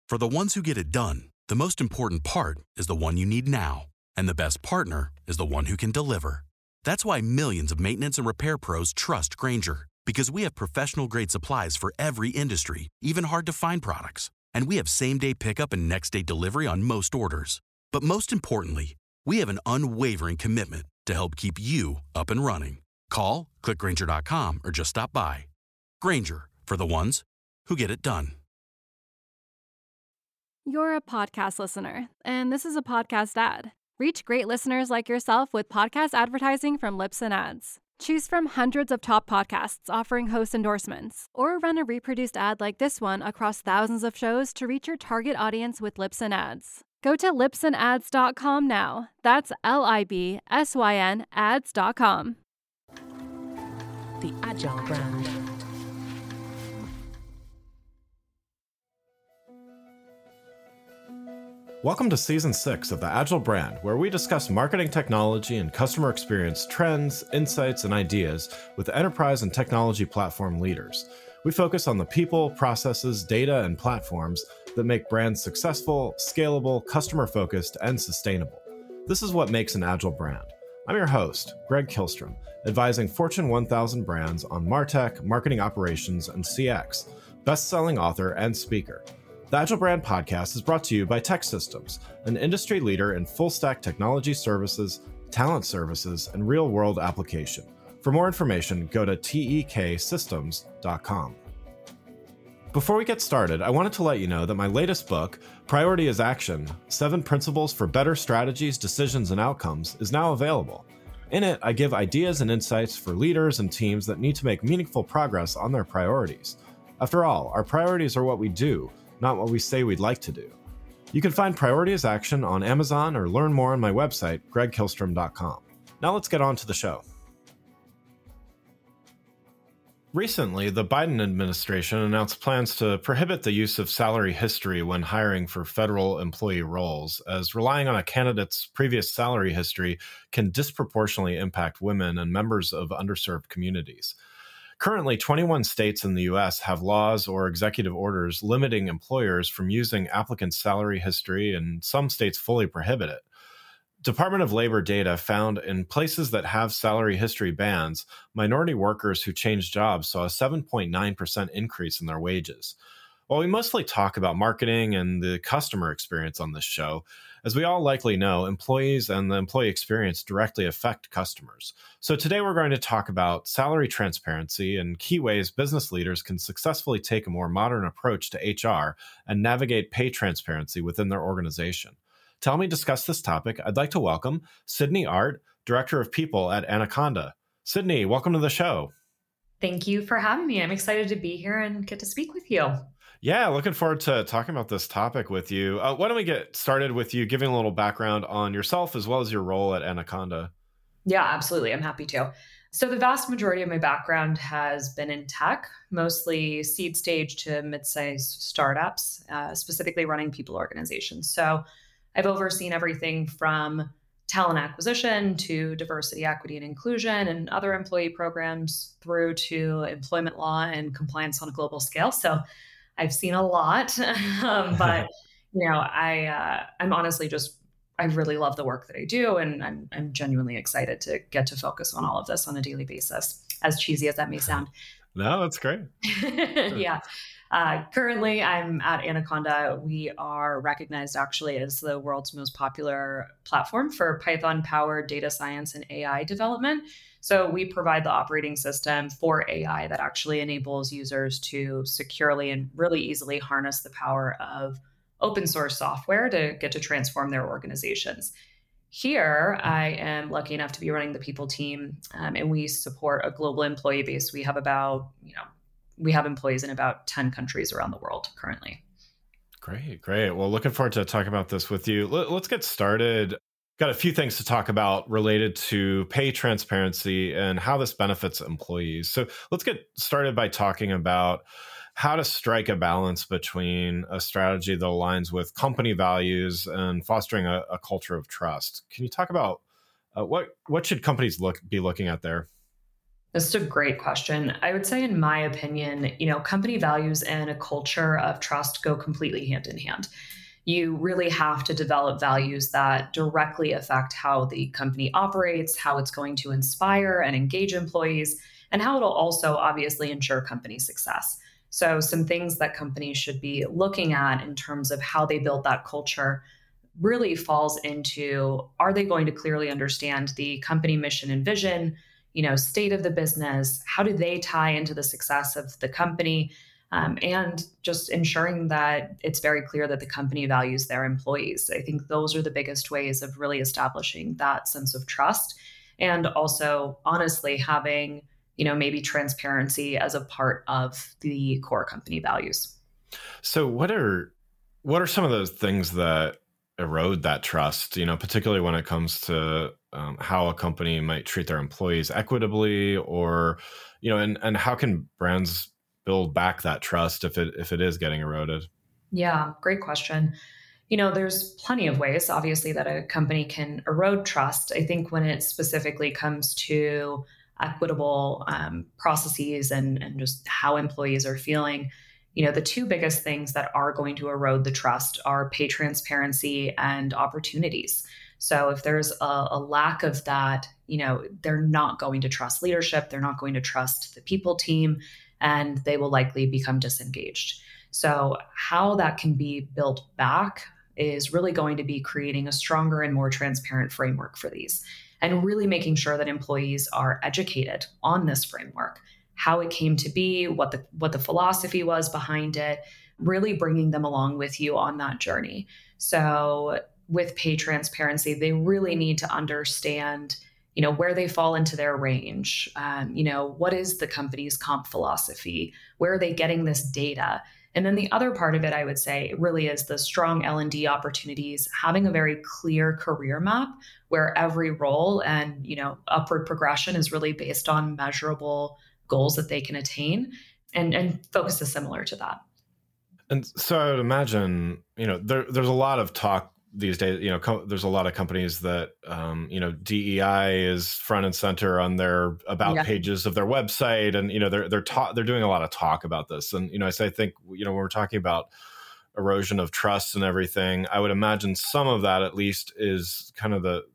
For the ones who get it done, the most important part is the one you need now. And the best partner is the one who can deliver. That's why millions of maintenance and repair pros trust Grainger, because we have professional-grade supplies for every industry, even hard-to-find products. And we have same-day pickup and next-day delivery on most orders. But most importantly, we have an unwavering commitment to help keep you up and running. Call, click Grainger.com, or just stop by. Grainger, for the ones who get it done. You're a podcast listener, and this is a podcast ad. Reach great listeners like yourself with podcast advertising from Libsyn Ads. Choose from hundreds of top podcasts offering host endorsements, or run a reproduced ad like this one across thousands of shows to reach your target audience with Libsyn Ads. Go to libsynads.com now. That's LIBSYN ads.com. The Agile Brand. Welcome to Season 6 of The Agile Brand, where we discuss marketing technology and customer experience trends, insights, and ideas with enterprise and technology platform leaders. We focus on the people, processes, data, and platforms that make brands successful, scalable, customer-focused, and sustainable. This is what makes an Agile brand. I'm your host, Greg Kihlstrom, advising Fortune 1000 brands on MarTech, marketing operations, and CX, best-selling author and speaker. The Agile Brand Podcast is brought to you by TEKsystems, an industry leader in full-stack technology services, talent services, and real-world application. For more information, go to teksystems.com. Before we get started, I wanted to let you know that my latest book, Priority is Action: 7 Principles for Better Strategies, Decisions, and Outcomes, is now available. In it, I give ideas and insights for leaders and teams that need to make meaningful progress on their priorities. After all, our priorities are what we do, not what we say we'd like to do. You can find Priority is Action on Amazon or learn more on my website, gregkihlstrom.com. Now let's get on to the show. Recently, the Biden administration announced plans to prohibit the use of salary history when hiring for federal employee roles, as relying on a candidate's previous salary history can disproportionately impact women and members of underserved communities. Currently, 21 states in the U.S. have laws or executive orders limiting employers from using applicants' salary history, and some states fully prohibit it. Department of Labor data found in places that have salary history bans, minority workers who changed jobs saw a 7.9% increase in their wages. While we mostly talk about marketing and the customer experience on this show, as we all likely know, employees and the employee experience directly affect customers. So today we're going to talk about salary transparency and key ways business leaders can successfully take a more modern approach to HR and navigate pay transparency within their organization. To help me discuss this topic, I'd like to welcome Sydney Art, Director of People at Anaconda. Sydney, welcome to the show. Thank you for having me. I'm excited to be here and get to speak with you. Yeah, looking forward to talking about this topic with you. Why don't we get started with you giving a little background on yourself as well as your role at Anaconda? Yeah, absolutely. I'm happy to. So the vast majority of my background has been in tech, mostly seed stage to mid-sized startups, specifically running people organizations. So I've overseen everything from talent acquisition to diversity, equity, and inclusion and other employee programs through to employment law and compliance on a global scale. So I've seen a lot, but I'm honestly I really love the work that I do, and I'm genuinely excited to get to focus on all of this on a daily basis, as cheesy as that may sound. No, that's great. Yeah. Currently, I'm at Anaconda. We are recognized actually as the world's most popular platform for Python-powered data science and AI development. So we provide the operating system for AI that actually enables users to securely and really easily harness the power of open source software to get to transform their organizations. Here, I am lucky enough to be running the people team, and we support a global employee base. We have employees in about 10 countries around the world currently. Great. Well, looking forward to talking about this with you. Let's get started. Got a few things to talk about related to pay transparency and how this benefits employees. So let's get started by talking about how to strike a balance between a strategy that aligns with company values and fostering a culture of trust. Can you talk about what should companies be looking at there? This is a great question. I would say, in my opinion, company values and a culture of trust go completely hand in hand. You really have to develop values that directly affect how the company operates, how it's going to inspire and engage employees, and how it'll also obviously ensure company success. So, some things that companies should be looking at in terms of how they build that culture really falls into, are they going to clearly understand the company mission and vision, state of the business? How do they tie into the success of the company? And just ensuring that it's very clear that the company values their employees. I think those are the biggest ways of really establishing that sense of trust. And also, honestly, having, maybe transparency as a part of the core company values. So what are some of those things that erode that trust, particularly when it comes to how a company might treat their employees equitably, or, and how can brands build back that trust if it is getting eroded? Yeah, great question. There's plenty of ways, obviously, that a company can erode trust. I think when it specifically comes to equitable processes and just how employees are feeling, the two biggest things that are going to erode the trust are pay transparency and opportunities. So if there's a lack of that, they're not going to trust leadership, they're not going to trust the people team, and they will likely become disengaged. So how that can be built back is really going to be creating a stronger and more transparent framework for these, and really making sure that employees are educated on this framework, how it came to be, what the philosophy was behind it, really bringing them along with you on that journey. So with pay transparency, they really need to understand, where they fall into their range. What is the company's comp philosophy? Where are they getting this data? And then the other part of it, I would say, really is the strong L&D opportunities, having a very clear career map where every role and, upward progression is really based on measurable goals that they can attain, and focuses similar to that. And so I would imagine, there's a lot of talk these days, there's a lot of companies that, DEI is front and center on their about pages of their website. And, they're doing a lot of talk about this. And, so I think, when we're talking about erosion of trust and everything, I would imagine some of that at least is kind of the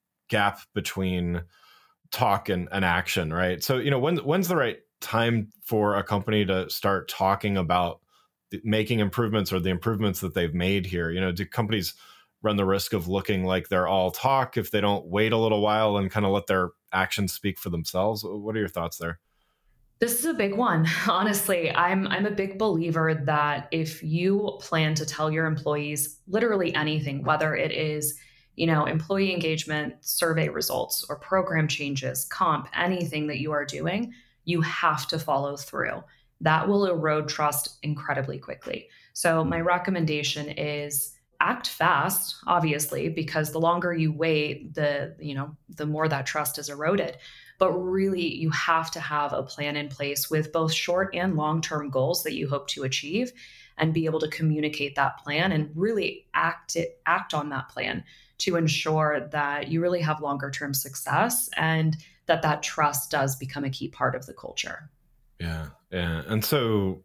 gap between talk and action, right? So, when's the right time for a company to start talking about making improvements or the improvements that they've made here? Do companies run the risk of looking like they're all talk if they don't wait a little while and kind of let their actions speak for themselves? What are your thoughts there? This is a big one. Honestly, I'm a big believer that if you plan to tell your employees literally anything, whether it is, employee engagement, survey results, or program changes, comp, anything that you are doing, you have to follow through. That will erode trust incredibly quickly. So my recommendation is act fast, obviously, because the longer you wait, the more that trust is eroded. But really, you have to have a plan in place with both short and long-term goals that you hope to achieve, and be able to communicate that plan and really act on that plan to ensure that you really have longer-term success, and that trust does become a key part of the culture. Yeah. And so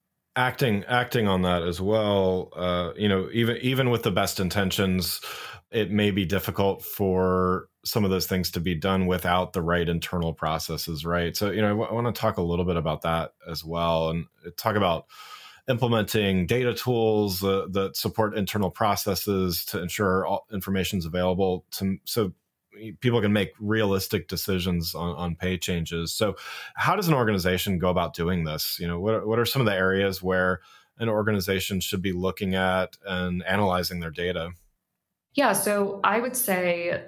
acting on that as well, even with the best intentions, it may be difficult for some of those things to be done without the right internal processes, right? So, I want to talk a little bit about that as well, and talk about implementing data tools that support internal processes to ensure all information is available so people can make realistic decisions on pay changes. So how does an organization go about doing this? What are some of the areas where an organization should be looking at and analyzing their data? Yeah, so I would say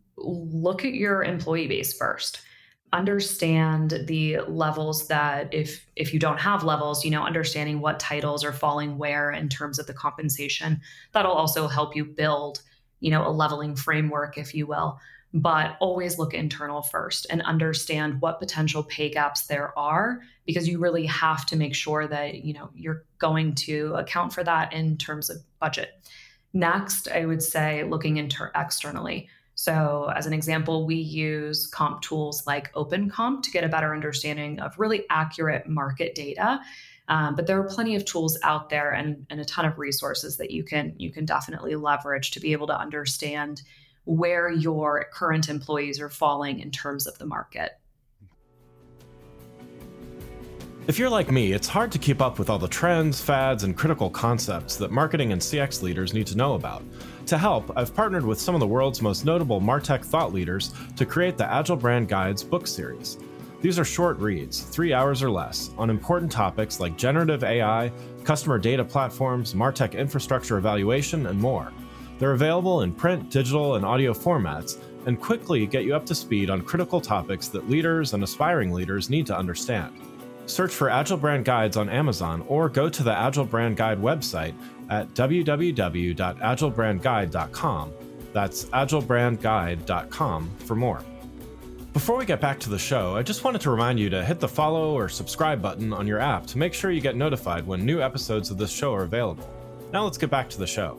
look at your employee base first. Understand the levels that if you don't have levels, understanding what titles are falling where in terms of the compensation. That'll also help you build, a leveling framework, if you will. But always look internal first and understand what potential pay gaps there are, because you really have to make sure that, you're going to account for that in terms of budget. Next, I would say looking externally. So as an example, we use comp tools like OpenComp to get a better understanding of really accurate market data. But there are plenty of tools out there and a ton of resources that you can definitely leverage to be able to understand where your current employees are falling in terms of the market. If you're like me, it's hard to keep up with all the trends, fads, and critical concepts that marketing and CX leaders need to know about. To help, I've partnered with some of the world's most notable MarTech thought leaders to create the Agile Brand Guides book series. These are short reads, 3 hours or less, on important topics like generative AI, customer data platforms, MarTech infrastructure evaluation, and more. They're available in print, digital, and audio formats, and quickly get you up to speed on critical topics that leaders and aspiring leaders need to understand. Search for Agile Brand Guides on Amazon or go to the Agile Brand Guide website at www.agilebrandguide.com. That's agilebrandguide.com for more. Before we get back to the show, I just wanted to remind you to hit the follow or subscribe button on your app to make sure you get notified when new episodes of this show are available. Now let's get back to the show.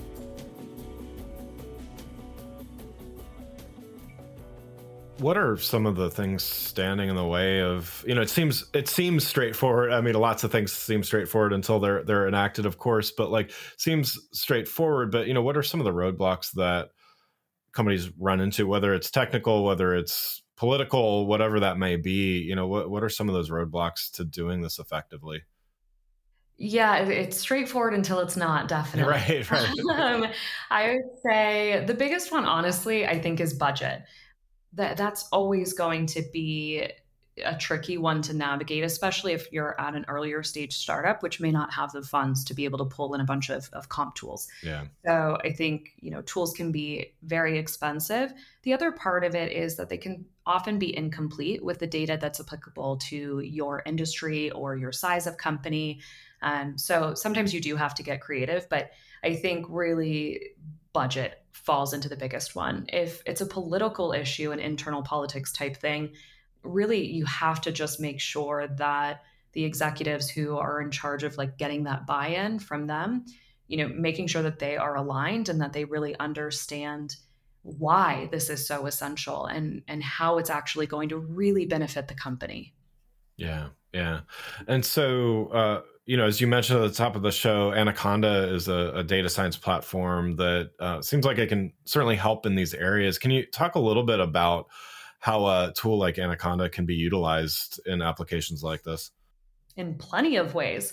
What are some of the things standing in the way of, it seems straightforward. I mean, lots of things seem straightforward until they're enacted, of course, but seems straightforward. But, what are some of the roadblocks that companies run into, whether it's technical, whether it's political, whatever that may be? What are some of those roadblocks to doing this effectively? Yeah, it's straightforward until it's not, definitely. Right. I would say the biggest one, honestly, I think is budget. That's always going to be a tricky one to navigate, especially if you're at an earlier stage startup, which may not have the funds to be able to pull in a bunch of comp tools. Yeah. So I think, tools can be very expensive. The other part of it is that they can often be incomplete with the data that's applicable to your industry or your size of company. So sometimes you do have to get creative, but I think really budget falls into the biggest one. If it's a political issue, an internal politics type thing, really you have to just make sure that the executives who are in charge of getting that buy-in from them, making sure that they are aligned and that they really understand why this is so essential and how it's actually going to really benefit the company. Yeah. And so, as you mentioned at the top of the show, Anaconda is a data science platform that seems like it can certainly help in these areas. Can you talk a little bit about how a tool like Anaconda can be utilized in applications like this? In plenty of ways,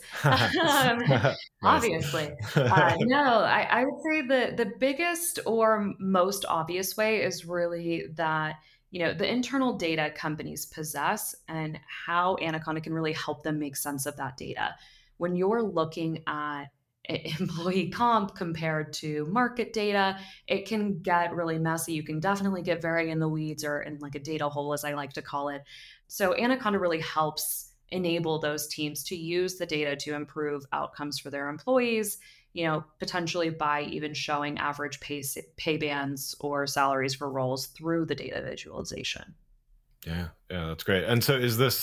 obviously. No, I would say the biggest or most obvious way is really that the internal data companies possess and how Anaconda can really help them make sense of that data. When you're looking at employee comp compared to market data, it can get really messy. You can definitely get very in the weeds or in a data hole, as I like to call it. So Anaconda really helps enable those teams to use the data to improve outcomes for their employees, potentially by even showing average pay bands or salaries for roles through the data visualization. Yeah, that's great. And so is this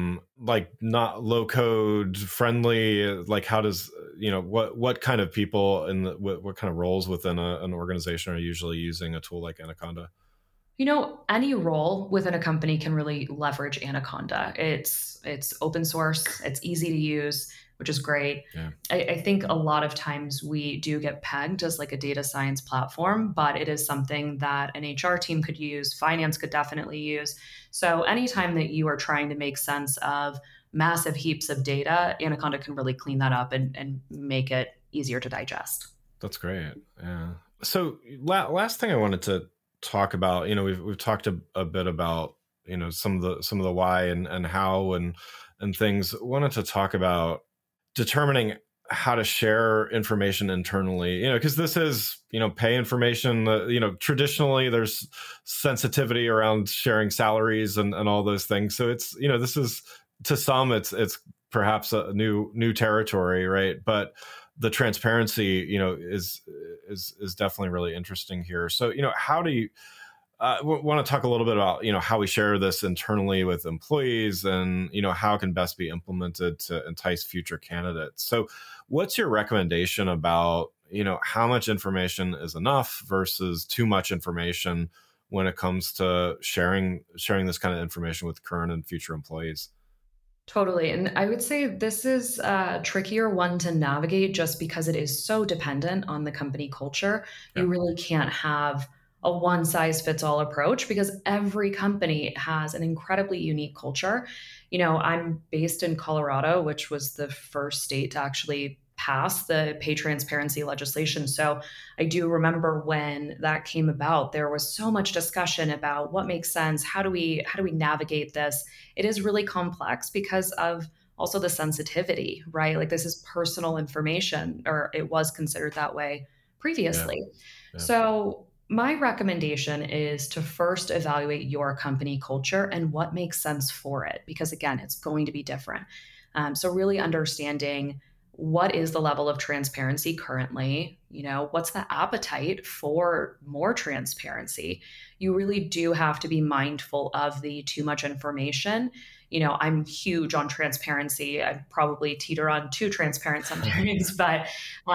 not low code friendly? How does, what kind of people and what kind of roles within an organization are usually using a tool like Anaconda? Any role within a company can really leverage Anaconda. It's open source, it's easy to use, which is great. Yeah. I think a lot of times we do get pegged as a data science platform, but it is something that an HR team could use, finance could definitely use. So anytime that you are trying to make sense of massive heaps of data, Anaconda can really clean that up and make it easier to digest. That's great. Yeah. So last thing I wanted to talk about, we've talked a bit about, some of the why and how and things. Wanted to talk about determining how to share information internally, because this is, pay information, traditionally there's sensitivity around sharing salaries and all those things. So it's, this is, to some, it's perhaps a new territory, right? But the transparency, is definitely really interesting here. So, how do you want to talk a little bit about, how we share this internally with employees and, how it can best be implemented to entice future candidates. So what's your recommendation about, how much information is enough versus too much information when it comes to sharing this kind of information with current and future employees. Totally. And I would say this is a trickier one to navigate just because it is so dependent on the company culture. Yeah. You really can't have a one size fits all approach because every company has an incredibly unique culture. I'm based in Colorado, which was the first state to actually pass the pay transparency legislation. So I do remember when that came about, there was so much discussion about what makes sense. How do we navigate this? It is really complex because of also the sensitivity, right? Like this is personal information, or it was considered that way Yeah. previously. Yeah. So my recommendation is to first evaluate your company culture and what makes sense for it, because again, it's going to be different. So really understanding what is the level of transparency currently, what's the appetite for more transparency. You really do have to be mindful of the too much information. I'm huge on transparency. I probably teeter on too transparent sometimes, but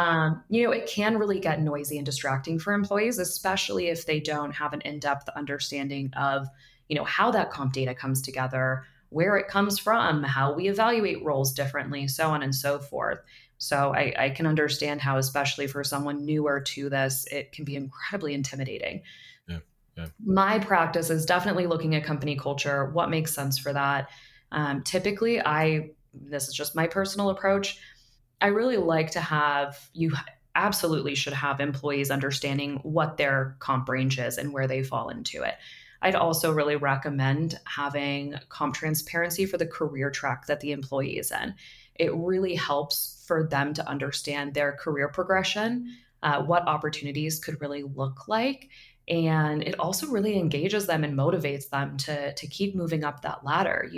it can really get noisy and distracting for employees, especially if they don't have an in-depth understanding of, how that comp data comes together, where it comes from, how we evaluate roles differently, so on and so forth. So I can understand how, especially for someone newer to this, it can be incredibly intimidating. Yeah. Yeah. My practice is definitely looking at company culture, what makes sense for that. Typically, this is just my personal approach. I really like to have, you absolutely should have employees understanding what their comp range is and where they fall into it. I'd also really recommend having comp transparency for the career track that the employee is in. It really helps for them to understand their career progression, what opportunities could really look like. And it also really engages them and motivates them to keep moving up that ladder.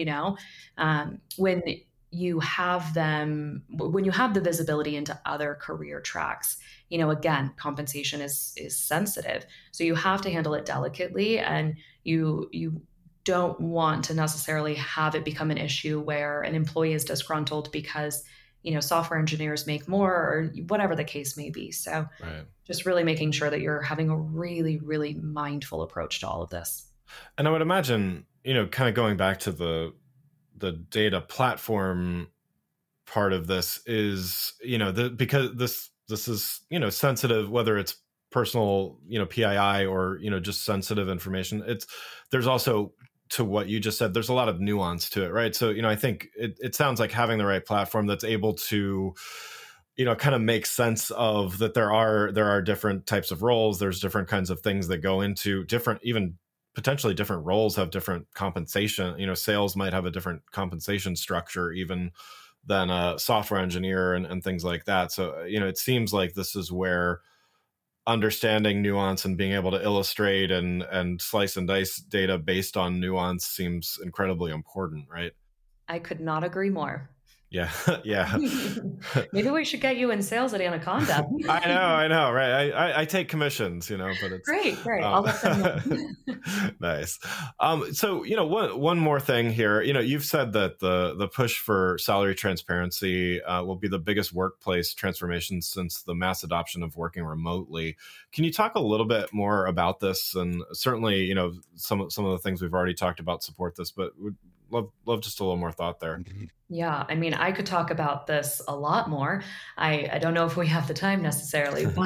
When you have the visibility into other career tracks, again, compensation is sensitive, so you have to handle it delicately, and you don't want to necessarily have it become an issue where an employee is disgruntled because software engineers make more, or whatever the case may be. So Right. just really making sure that you're having a really, really mindful approach to all of this. And I would imagine, kind of going back to the data platform part of this is, because this is, sensitive, whether it's personal, PII or, just sensitive information. There's also, to what you just said, there's a lot of nuance to it, right? So, I think it sounds like having the right platform that's able to, kind of make sense of that there are different types of roles. There's different kinds of things that go into different, even potentially different roles have different compensation. Sales might have a different compensation structure even than a software engineer and things like that. So, it seems like this is where understanding nuance and being able to illustrate and slice and dice data based on nuance seems incredibly important, right? I could not agree more. Yeah. Yeah. Maybe we should get you in sales at Anaconda. I know, right? I take commissions, but it's Great. I'll let them know. Nice. So, one more thing here. You've said that the push for salary transparency will be the biggest workplace transformation since the mass adoption of working remotely. Can you talk a little bit more about this? And certainly, some of the things we've already talked about support this, but would love just a little more thought there. Yeah, I mean, I could talk about this a lot more. I don't know if we have the time necessarily, but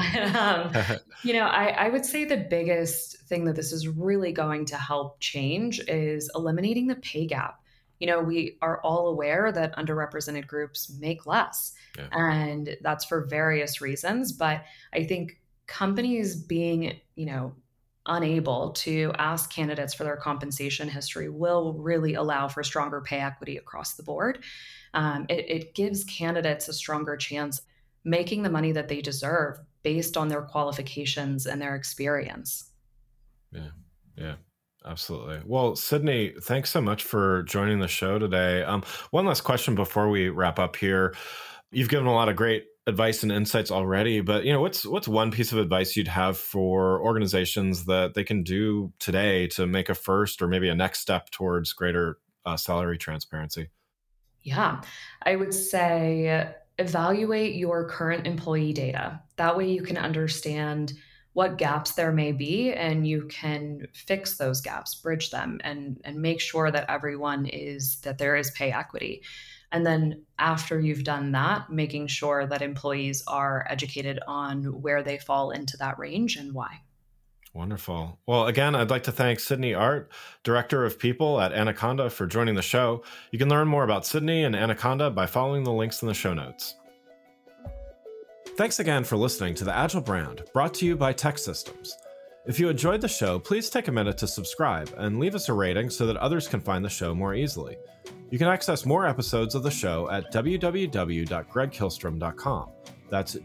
I would say the biggest thing that this is really going to help change is eliminating the pay gap. We are all aware that underrepresented groups make less, Yeah. and that's for various reasons. But I think companies being, unable to ask candidates for their compensation history will really allow for stronger pay equity across the board. It gives candidates a stronger chance making the money that they deserve based on their qualifications and their experience. Yeah, absolutely. Well, Sydney, thanks so much for joining the show today. One last question before we wrap up here. You've given a lot of great advice and insights already, but what's one piece of advice you'd have for organizations that they can do today to make a first or maybe a next step towards greater salary transparency? Yeah, I would say evaluate your current employee data. That way you can understand what gaps there may be and you can fix those gaps, bridge them, and make sure that that there is pay equity. And then after you've done that, making sure that employees are educated on where they fall into that range and why. Wonderful. Well, again, I'd like to thank Sydney Art, Director of People at Anaconda, for joining the show. You can learn more about Sydney and Anaconda by following the links in the show notes. Thanks again for listening to the Agile Brand, brought to you by TEKsystems. If you enjoyed the show, please take a minute to subscribe and leave us a rating so that others can find the show more easily. You can access more episodes of the show at www.gregkihlstrom.com. That's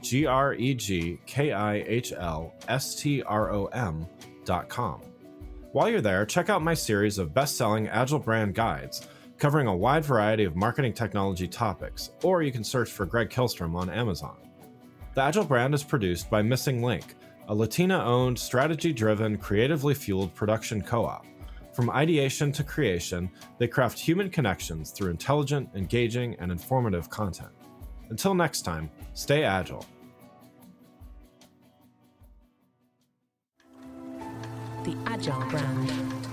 GregKihlstrom.com. While you're there, check out my series of best-selling Agile Brand guides covering a wide variety of marketing technology topics, or you can search for Greg Kihlstrom on Amazon. The Agile Brand is produced by Missing Link, a Latina-owned, strategy-driven, creatively fueled production co-op. From ideation to creation, they craft human connections through intelligent, engaging, and informative content. Until next time, stay agile. The Agile Brand.